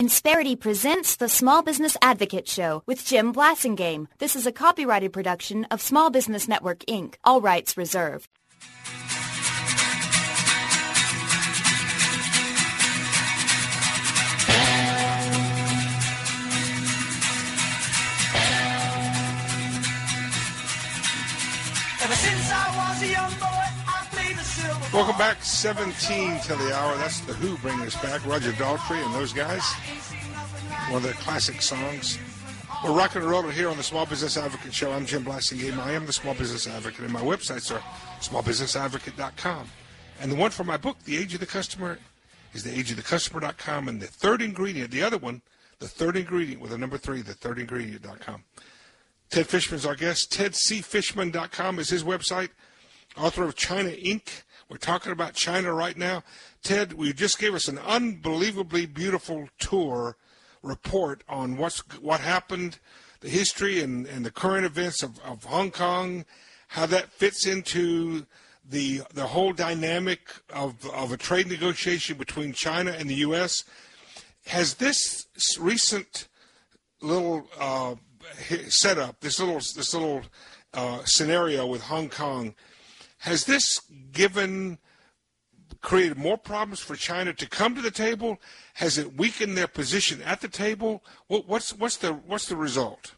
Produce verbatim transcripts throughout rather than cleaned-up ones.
Insperity presents the Small Business Advocate Show with Jim Blasingame. This is a copyrighted production of Small Business Network, Incorporated. All rights reserved. Ever since I was a young boy, I played the silver. Welcome back, seventeen till the hour. That's The Who bringing us back. Roger Daltrey and those guys. One of their classic songs. We're rocking and rolling here on the Small Business Advocate Show. I'm Jim Blasingame. I am the Small Business Advocate, and my websites are small business advocate dot com. And the one for my book, The Age of the Customer, is the age of the customer dot com. And the third ingredient, the other one, the third ingredient with a number three, the third ingredient dot com. Ted Fishman's our guest. ted c fishman dot com is his website. Author of China Incorporated. We're talking about China right now. Ted, we just gave us an unbelievably beautiful tour report on what's what happened, the history and, and the current events of, of Hong Kong, how that fits into the the whole dynamic of, of a trade negotiation between China and the U S. Has this recent little uh, setup, this little this little uh, scenario with Hong Kong, has this given created more problems for China to come to the table? Has it weakened their position at the table? What, what's what's the what's the result?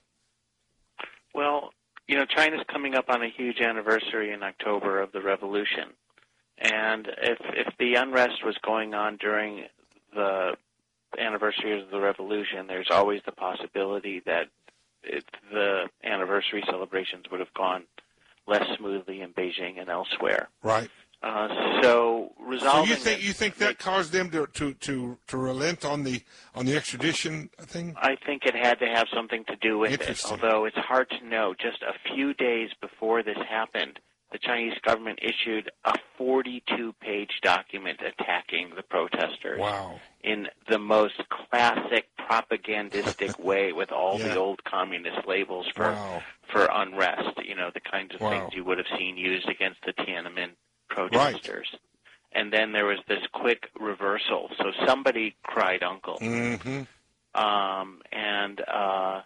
Well, you know, China's coming up on a huge anniversary in October of the revolution, and if if the unrest was going on during the anniversary of the revolution, there's always the possibility that it, the anniversary celebrations would have gone less smoothly in Beijing and elsewhere. Right. Uh, so resolving. So you think it, you think that caused them to, to, to, to relent on the on the extradition thing? I think it had to have something to do with it. Although it's hard to know. Just a few days before this happened, the Chinese government issued a forty-two page document attacking the protesters. Wow. In the most classic propagandistic way, with all yeah. the old communist labels for wow. for unrest. You know, the kinds of wow. things you would have seen used against the Tiananmen protesters. Right. And then there was this quick reversal. So somebody cried uncle. Mm-hmm. Um, and, uh,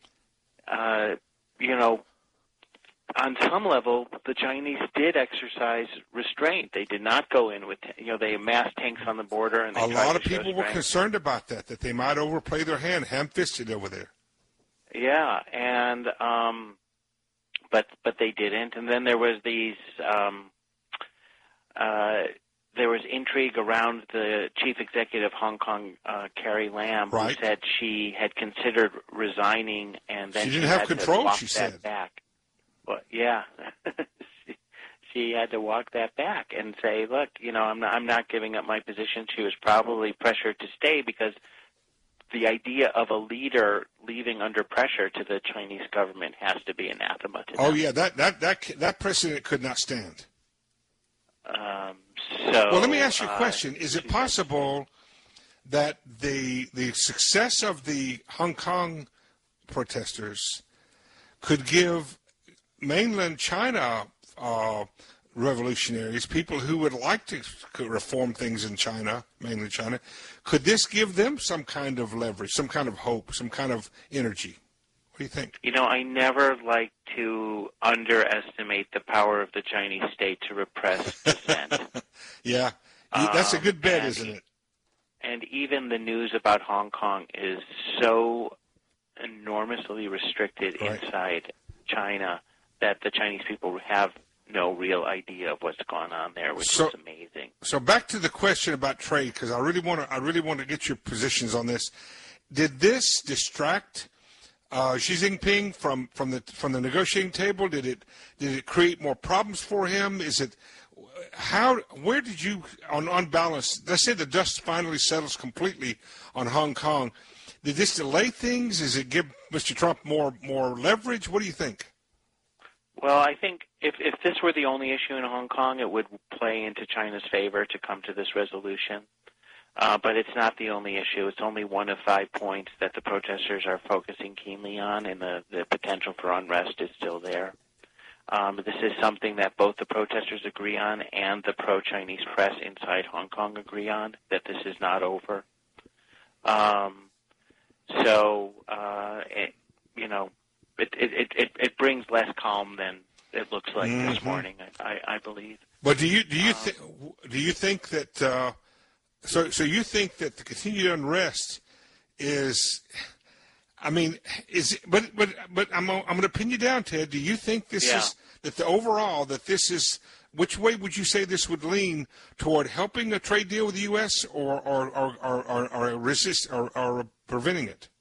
uh, you know, on some level, the Chinese did exercise restraint. They did not go in with, you know, they amassed tanks on the border. And they a lot of to people were concerned about that, that they might overplay their hand, ham-fisted over there. Yeah, and um, but but they didn't. And then there was these, um, uh, there was intrigue around the chief executive of Hong Kong, uh, Carrie Lam, right. who said she had considered resigning, and then she she, didn't had have control. To walk she that said back. Well, yeah, she, she had to walk that back and say, "Look, you know, I'm not, I'm not giving up my position." She was probably pressured to stay because the idea of a leader leaving under pressure to the Chinese government has to be anathema to them. Oh yeah, that that that that precedent could not stand. Um, so, well, let me ask you a uh, question: is it possible that the the success of the Hong Kong protesters could give mainland China uh, revolutionaries, people who would like to reform things in China, mainland China, could this give them some kind of leverage, some kind of hope, some kind of energy? What do you think? You know, I never like to underestimate the power of the Chinese state to repress dissent. yeah, that's a good bet, um, isn't it? And even the news about Hong Kong is so enormously restricted right. inside China that the Chinese people have no real idea of what's going on there, which so, is amazing. So back to the question about trade, because I really want to, I really want to get your positions on this. Did this distract uh, Xi Jinping from, from the from the negotiating table? Did it did it create more problems for him? Is it how? Where did you, on on balance? Let's say the dust finally settles completely on Hong Kong. Did this delay things? Does it give Mister Trump more more leverage? What do you think? Well, I think if, if this were the only issue in Hong Kong, it would play into China's favor to come to this resolution. Uh, but it's not the only issue. It's only one of five points that the protesters are focusing keenly on, and the, the potential for unrest is still there. Um, this is something that both the protesters agree on and the pro-Chinese press inside Hong Kong agree on, that this is not over. Um, So, uh, it, you know, it, it, it, it brings less calm than it looks like mm-hmm. this morning, I, I, I believe. But do you do you um, think do you think that uh, so so you think that the continued unrest is, I mean, is but but but I'm I'm going to pin you down, Ted. Do you think this yeah. is that the overall that this is, which way would you say this would lean toward helping a trade deal with the U S or or or or, or, or resist or, or preventing it?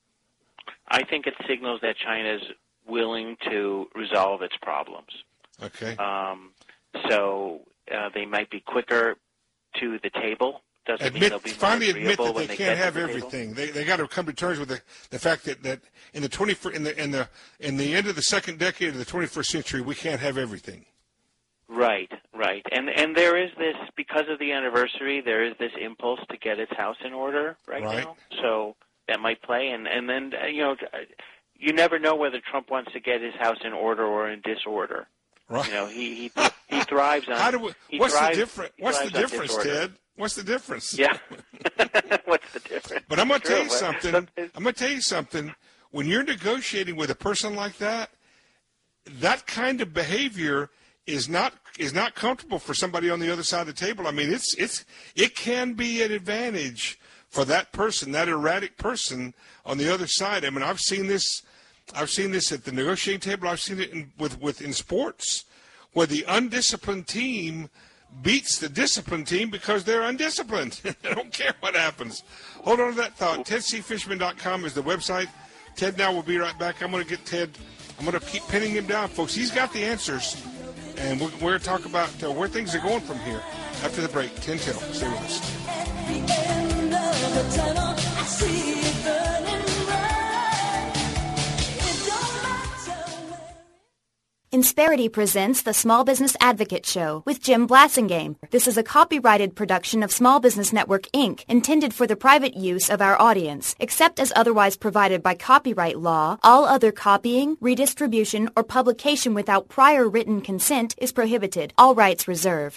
I think it signals that China's willing to resolve its problems. Okay. Um, so uh, they might be quicker to the table. Doesn't admit, mean they'll be finally admit that they, they can't have the everything. They they got to come to terms with the, the fact that, that in the twenty in the in the in the end of the second decade of the twenty-first century, we can't have everything. Right, right, and and there is this, because of the anniversary, there is this impulse to get its house in order right, right. now. So that might play, and and then uh, you know, you never know whether Trump wants to get his house in order or in disorder. Right. You know, he he he thrives on. How do we, he what's thrives, the difference? What's the difference, Ted? What's the difference? Yeah. What's the difference? But I'm going to tell you True, something. I'm going to tell you something. When you're negotiating with a person like that, that kind of behavior is not is not comfortable for somebody on the other side of the table. I mean, it's it's it can be an advantage for that person, that erratic person on the other side. I mean, I've seen this. I've seen this at the negotiating table. I've seen it in, with with in sports, where the undisciplined team beats the disciplined team because they're undisciplined. They don't care what happens. Hold on to that thought. Ted C Fishman dot com is the website. Ted now will be right back. I'm going to get Ted. I'm going to keep pinning him down, folks. He's got the answers, and we're, we're going to talk about uh, where things are going from here after the break. ten till. Stay with us. At the end of the tunnel, I see it burning bright. It don't matter where. Insperity presents the Small Business Advocate Show with Jim Blasingame. This is a copyrighted production of Small Business Network, Incorporated, intended for the private use of our audience. Except as otherwise provided by copyright law, all other copying, redistribution, or publication without prior written consent is prohibited. All rights reserved.